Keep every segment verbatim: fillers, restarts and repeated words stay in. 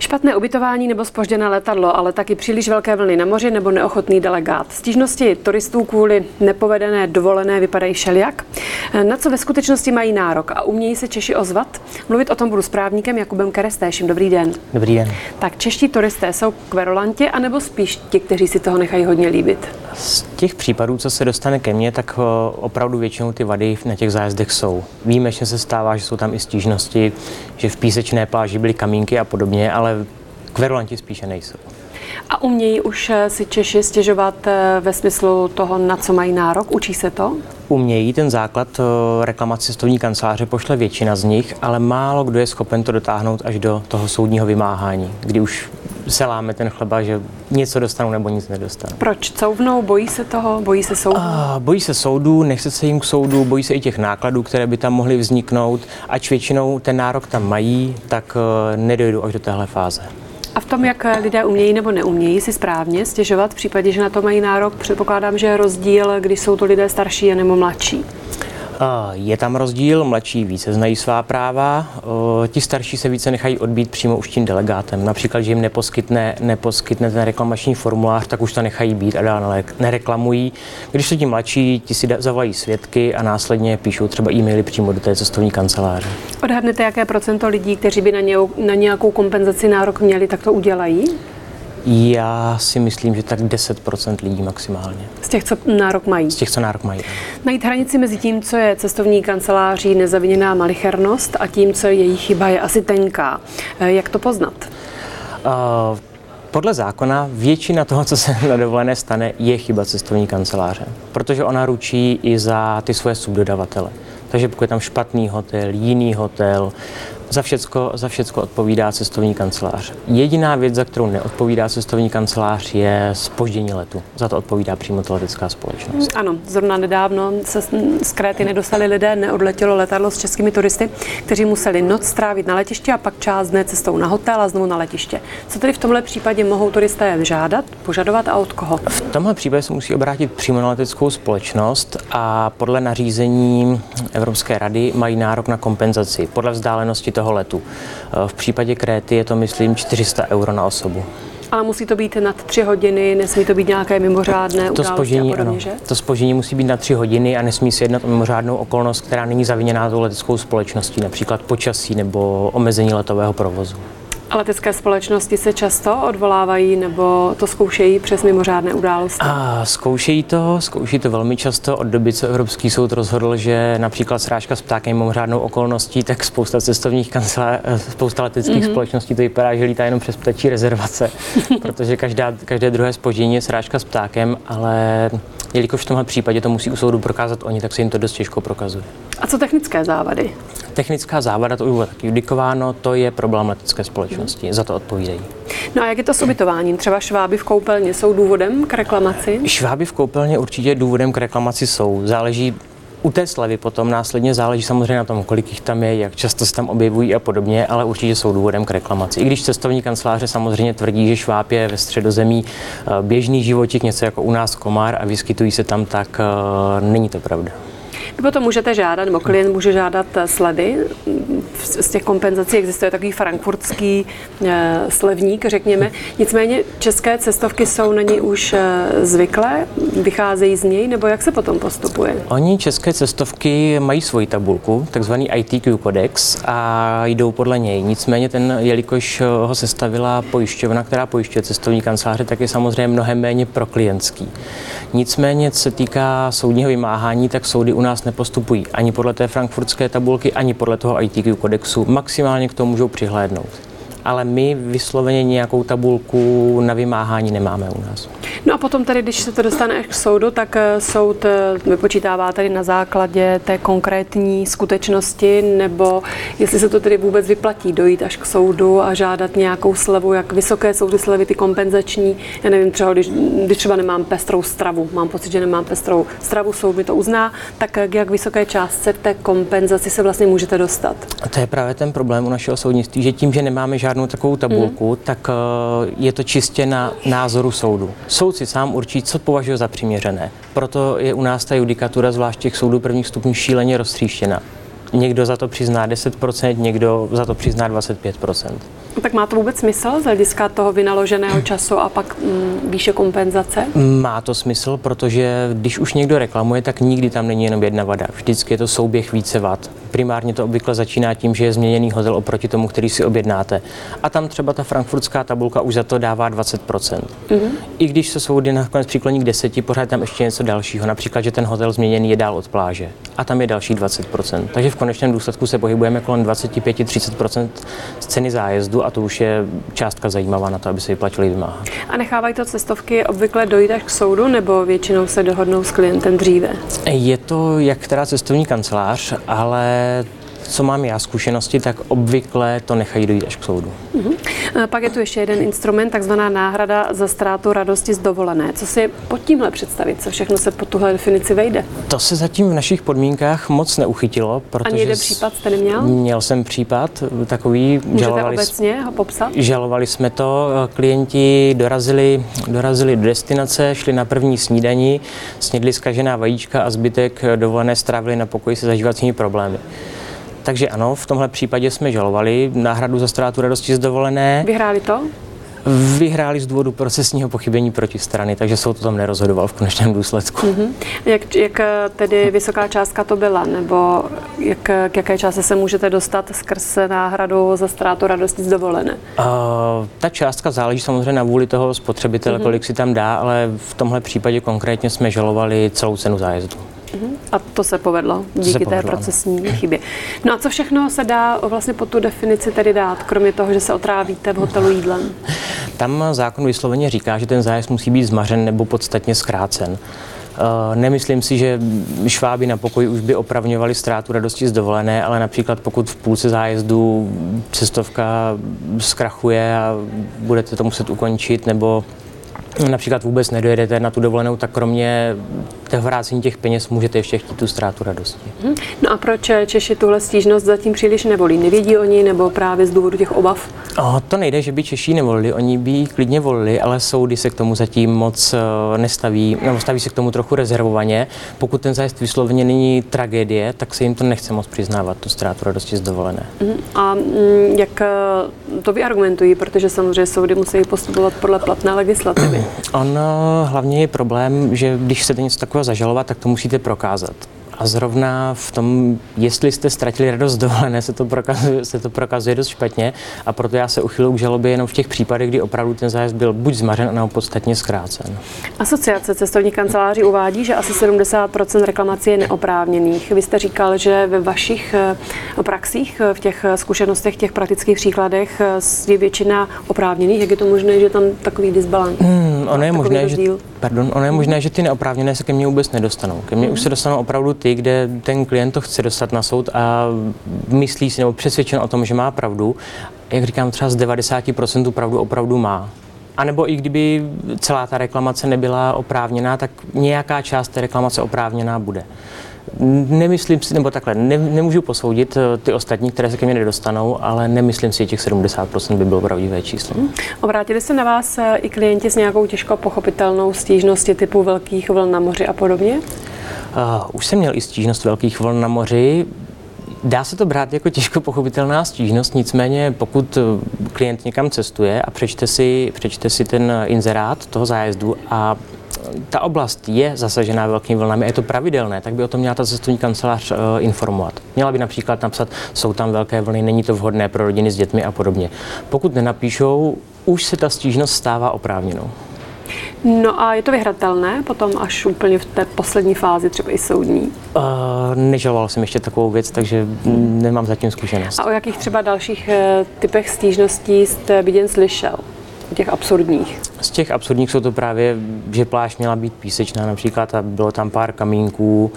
Špatné ubytování nebo zpožděné letadlo, ale taky příliš velké vlny na moři nebo neochotný delegát. Stížnosti turistů kvůli nepovedené dovolené vypadají všelijak. Na co ve skutečnosti mají nárok a umějí se Češi ozvat? Mluvit o tom budu s právníkem Jakubem Kerestéšem. Dobrý den. Dobrý den. Tak čeští turisté jsou kverulanti, anebo spíš ti, kteří si toho nechají hodně líbit? Z těch případů, co se dostane ke mně, tak opravdu většinou ty vady na těch zájezdech jsou. Výjimečně se stává, že jsou tam i stížnosti, že v písečné pláži byly kamínky a podobně, ale kverulanti spíše nejsou. A umějí už si Češi stěžovat ve smyslu toho, na co mají nárok? Učí se to? Umějí, ten základ reklamace cestovní kanceláře pošle většina z nich, ale málo kdo je schopen to dotáhnout až do toho soudního vymáhání, kdy už se láme ten chleba, že něco dostanou nebo nic nedostanou. Proč couvnou? Bojí se toho? Bojí se soudu? A, bojí se soudu, nechce se jim k soudu, bojí se i těch nákladů, které by tam mohly vzniknout. Ač většinou ten nárok tam mají, tak nedojdou až do téhle fáze. A v tom, jak lidé umějí nebo neumějí si správně stěžovat, v případě, že na to mají nárok, předpokládám, že je rozdíl, když jsou to lidé starší nebo mladší. Je tam rozdíl, mladší více znají svá práva, ti starší se více nechají odbít přímo už tím delegátem. Například, že jim neposkytne, neposkytne ten reklamační formulář, tak už to nechají být a dál nereklamují. Když jsou ti mladší, ti si zavolají svědky a následně píšou třeba e-maily přímo do té cestovní kanceláře. Odhadnete, jaké procento lidí, kteří by na, ně, na nějakou kompenzaci nárok měli, tak to udělají? Já si myslím, že tak deset procent lidí maximálně. Z těch, co nárok mají? Z těch, co nárok mají. Najít hranici mezi tím, co je cestovní kanceláří nezaviněná malichernost a tím, co je její chyba, je asi tenká. Jak to poznat? Uh, podle zákona většina toho, co se na dovolené stane, je chyba cestovní kanceláře, protože ona ručí i za ty svoje subdodavatele. Takže pokud je tam špatný hotel, jiný hotel, Za všecko, za všecko odpovídá cestovní kancelář. Jediná věc, za kterou neodpovídá cestovní kancelář, je zpoždění letu. Za to odpovídá přímo ta letecká společnost. Ano, zrovna nedávno se z Kréty nedostali lidé, neodletělo letadlo s českými turisty, kteří museli noc strávit na letišti a pak část dne cestou na hotel a znovu na letiště. Co tedy v tomhle případě mohou turisté žádat, požadovat a od koho? V tomhle případě se musí obrátit přímo na leteckou společnost a podle nařízení Evropské rady mají nárok na kompenzaci podle vzdálenosti toho letu. V případě Kréty je to, myslím, čtyři sta euro na osobu. Ale musí to být nad tři hodiny, nesmí to být nějaké mimořádné to události zpoždění, a podobně, ano. že? To zpoždění musí být na tři hodiny a nesmí se jednat o mimořádnou okolnost, která není zaviněná tou leteckou společností, například počasí nebo omezení letového provozu. A letecké společnosti se často odvolávají nebo to zkoušejí přes mimořádné události? A zkoušejí to, zkoušejí to velmi často od doby, co Evropský soud rozhodl, že například srážka s ptákem je mimořádnou okolností, tak spousta cestovních kanceláří, spousta leteckých mm-hmm. společností to vypadá, že lítá jenom přes ptačí rezervace, protože každá, každé druhé zpoždění je srážka s ptákem, ale jelikož v tomhle případě to musí u soudu prokázat oni, tak se jim to dost těžko prokazuje. A co technické závady? Technická závada, to už bylo taky judikováno, to je problém letecké společnosti, hmm. za to odpovídají. No a jak je to s ubytováním? Třeba šváby v koupelně jsou důvodem k reklamaci? Šváby v koupelně určitě důvodem k reklamaci jsou. Záleží u té slevy potom následně záleží samozřejmě na tom, kolik jich tam je, jak často se tam objevují a podobně, ale určitě jsou důvodem k reklamaci. I když cestovní kanceláře samozřejmě tvrdí, že šváb je ve Středozemí běžný živočik, něco jako u nás komár a vyskytují se tam, tak není to pravda. Vy potom můžete žádat, nebo klient může žádat slevy. Z těch kompenzací existuje takový frankfurtský e, slevník, řekněme. Nicméně české cestovky jsou na něj už e, zvyklé, vycházejí z něj, nebo jak se potom postupuje? Oni české cestovky mají svoji tabulku, takzvaný I T Q kodex a jdou podle něj. Nicméně ten, jelikož ho sestavila pojišťovna, která pojišťuje cestovní kanceláře, tak je samozřejmě mnohem méně proklientský. Nicméně, co se týká soudního vymáhání, tak soudy u nás nepostupují ani podle té frankfurtské tabulky, ani podle toho I T Q kodexu. Maximálně k tomu můžou přihlédnout. Ale my vysloveně nějakou tabulku na vymáhání nemáme u nás. No a potom tady, když se to dostane k soudu, tak soud vypočítává tady na základě té konkrétní skutečnosti, nebo jestli se to tedy vůbec vyplatí dojít až k soudu a žádat nějakou slevu, jak vysoké jsou ty slevy, ty kompenzační. Já nevím, třeba když, když třeba nemám pestrou stravu, mám pocit, že nemám pestrou stravu, soud mi to uzná, tak k jak vysoké částce té kompenzaci se vlastně můžete dostat? A to je právě ten problém u našeho soudnictví, že tím, že nemáme žádnou takovou tabulku, mm. tak je to čistě na názoru soudu. Soud si sám určí, co považuje za přiměřené. Proto je u nás ta judikatura, zvlášť těch soudů prvních stupňů, šíleně roztříštěna. Někdo za to přizná deset procent, někdo za to přizná dvacet pět procent. Tak má to vůbec smysl z hlediska toho vynaloženého času a pak mm, výše kompenzace? Má to smysl, protože když už někdo reklamuje, tak nikdy tam není jenom jedna vada. Vždycky je to souběh více vad. Primárně to obvykle začíná tím, že je změněný hotel oproti tomu, který si objednáte. A tam třeba ta frankfurtská tabulka už za to dává dvacet procent. Mm-hmm. I když se soudy nakonec přikloní k deseti, pořád tam ještě něco dalšího. Například, že ten hotel změněný je dál od pláže. A tam je další dvacet procent. Takže v konečném důsledku se pohybujeme kolem dvacet pět až třicet procent z ceny zájezdu a to už je částka zajímavá na to, aby se vyplatili vymáhat. A nechávají to cestovky obvykle dojít až k soudu, nebo většinou se dohodnou s klientem dříve? Je to jak která cestovní kancelář, ale co mám já zkušenosti, tak obvykle to nechají dojít až k soudu. Uh-huh. Pak je tu ještě jeden instrument, takzvaná náhrada za ztrátu radosti z dovolené. Co si pod tímhle představit? Co všechno se pod tuhle definici vejde? To se zatím v našich podmínkách moc neuchytilo, protože... Ani jeden případ jste neměl? Měl jsem případ takový. Můžete žalovali, obecně ho popsat? Žalovali jsme to, klienti dorazili, dorazili do destinace, šli na první snídani, snědli zkažená vajíčka a zbytek dovolené strávili na pokoji se zažívacími problémy. Takže ano, v tomhle případě jsme žalovali náhradu za ztrátu radosti z dovolené. Vyhráli to? Vyhráli z důvodu procesního pochybení protistrany, takže soud o tom nerozhodoval v konečném důsledku. Mm-hmm. Jak, jak tedy vysoká částka to byla, nebo jak, k jaké částce se můžete dostat skrz náhradu za ztrátu radosti z dovolené? Uh, ta částka záleží samozřejmě na vůli toho spotřebitele, mm-hmm. kolik si tam dá, ale v tomhle případě konkrétně jsme žalovali celou cenu zájezdu. A to se povedlo díky se povedlo, té procesní chybě. No a co všechno se dá vlastně pod tu definici tedy dát, kromě toho, že se otrávíte v hotelu jídlem? Tam zákon vysloveně říká, že ten zájezd musí být zmařen nebo podstatně zkrácen. Nemyslím si, že šváby na pokoji už by opravňovali ztrátu radosti z dovolené, ale například pokud v půlce zájezdu cestovka zkrachuje a budete to muset ukončit, nebo například vůbec nedojedete na tu dovolenou, tak kromě toho vrácení těch peněz můžete ještě chtít tu ztrátu radosti. No a proč Češi tuhle stížnost zatím příliš nevolí? Nevědí oni nebo právě z důvodu těch obav? O, to nejde, že by Češi nevolili, oni by ji klidně volili, ale soudy se k tomu zatím moc nestaví, nebo staví se k tomu trochu rezervovaně. Pokud ten zájezd vysloveně není tragédie, tak se jim to nechce moc přiznávat, tu ztrátu radosti z dovolené. A jak to vyargumentují, protože samozřejmě soudy musí postupovat podle platné legislativy? On hlavně je problém, že když chcete něco takového zažalovat, tak to musíte prokázat. A zrovna v tom, jestli jste ztratili radost dovolené, se to prokazuje, se to prokazuje dost špatně a proto já se uchyluji k žalobě jenom v těch případech, kdy opravdu ten zájezd byl buď zmařen, nebo podstatně zkrácen. Asociace cestovních kanceláří uvádí, že asi sedmdesát procent reklamací je neoprávněných. Vy jste říkal, že ve vašich praxích, v těch zkušenostech, těch praktických příkladech je většina oprávněných. Jak je to možné, že tam takový disbalans? Hmm, ono je možné, že, pardon, ono je možné, že ty neoprávněné se ke mně vůbec nedostanou. Ke mně hmm. už se dostanou opravdu ty, kde ten klient to chce dostat na soud a myslí si nebo přesvědčen o tom, že má pravdu. Jak říkám, třeba z devadesát procent pravdu opravdu má. A nebo i kdyby celá ta reklamace nebyla oprávněná, tak nějaká část té reklamace oprávněná bude. Nemyslím si, nebo takhle, ne, nemůžu posoudit ty ostatní, které se ke mně nedostanou, ale nemyslím si, že těch sedmdesát procent by bylo pravdivé číslo. Hmm. Obrátili se na vás i klienti s nějakou těžko pochopitelnou stížností typu velkých vln na moři a podobně? Uh, už jsem měl i stížnost velkých vln na moři. Dá se to brát jako těžko pochopitelná stížnost, nicméně pokud klient někam cestuje a přečte si, přečte si ten inzerát toho zájezdu a ta oblast je zasažená velkými vlnami, je to pravidelné, tak by o tom měla ta cestovní kancelář uh, informovat. Měla by například napsat, jsou tam velké vlny, není to vhodné pro rodiny s dětmi a podobně. Pokud nenapíšou, už se ta stížnost stává oprávněnou. No a je to vyhratelné potom až úplně v té poslední fázi, třeba i soudní? Uh, nežaloval jsem ještě takovou věc, takže nemám zatím zkušenost. A o jakých třeba dalších uh, typech stížností jste viděn slyšel? Těch absurdních? Z těch absurdních jsou to právě, že pláž měla být písečná například a bylo tam pár kamínků,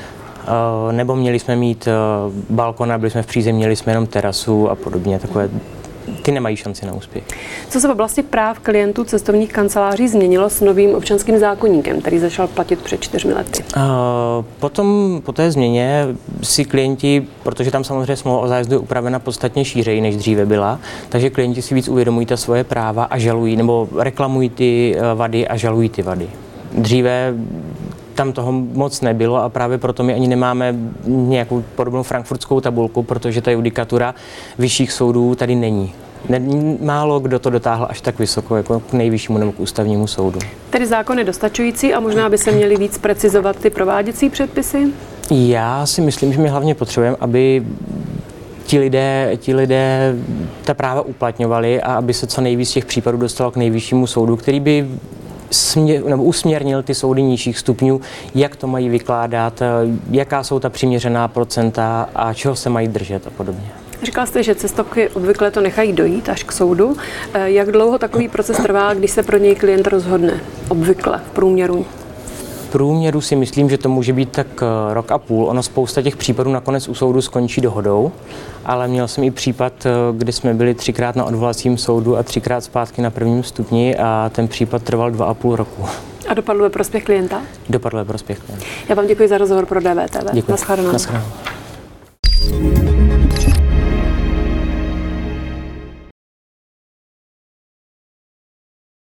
uh, nebo měli jsme mít uh, balkon a byli jsme v přízemí, měli jsme jenom terasu a podobně, takové. Ty nemají šanci na úspěch. Co se v oblasti práv klientů cestovních kanceláří změnilo s novým občanským zákoníkem, který začal platit před čtyřmi lety? Uh, potom po té změně si klienti, protože tam samozřejmě smlouva o zájezdu je upravena podstatně šířeji, než dříve byla, takže klienti si víc uvědomují ta svoje práva a žalují, nebo reklamují ty vady a žalují ty vady. Dříve tam toho moc nebylo a právě proto my ani nemáme nějakou podobnou frankfurtskou tabulku, protože ta judikatura vyšších soudů tady není. Ne, málo kdo to dotáhl až tak vysoko, jako k nejvyššímu nebo k ústavnímu soudu. Tedy zákon je dostačující a možná by se měly víc precizovat ty prováděcí předpisy? Já si myslím, že my hlavně potřebujeme, aby ti lidé, ti lidé ta práva uplatňovali a aby se co nejvíc těch případů dostalo k nejvyššímu soudu, který by směr, nebo usměrnil ty soudy nižších stupňů, jak to mají vykládat, jaká jsou ta přiměřená procenta a čeho se mají držet a podobně. Říkal jste, že cestovky obvykle to nechají dojít až k soudu. Jak dlouho takový proces trvá, když se pro něj klient rozhodne? Obvykle, v průměru? V průměru si myslím, že to může být tak rok a půl. Ono spousta těch případů nakonec u soudu skončí dohodou, ale měl jsem i případ, kdy jsme byli třikrát na odvolacím soudu a třikrát zpátky na prvním stupni a ten případ trval dva a půl roku. A dopadl ve prospěch klienta? Dopadl ve prospěch klienta. Já vám děkuji za rozhovor pro D V T V. Děkuji. Naschledanou. Naschledanou.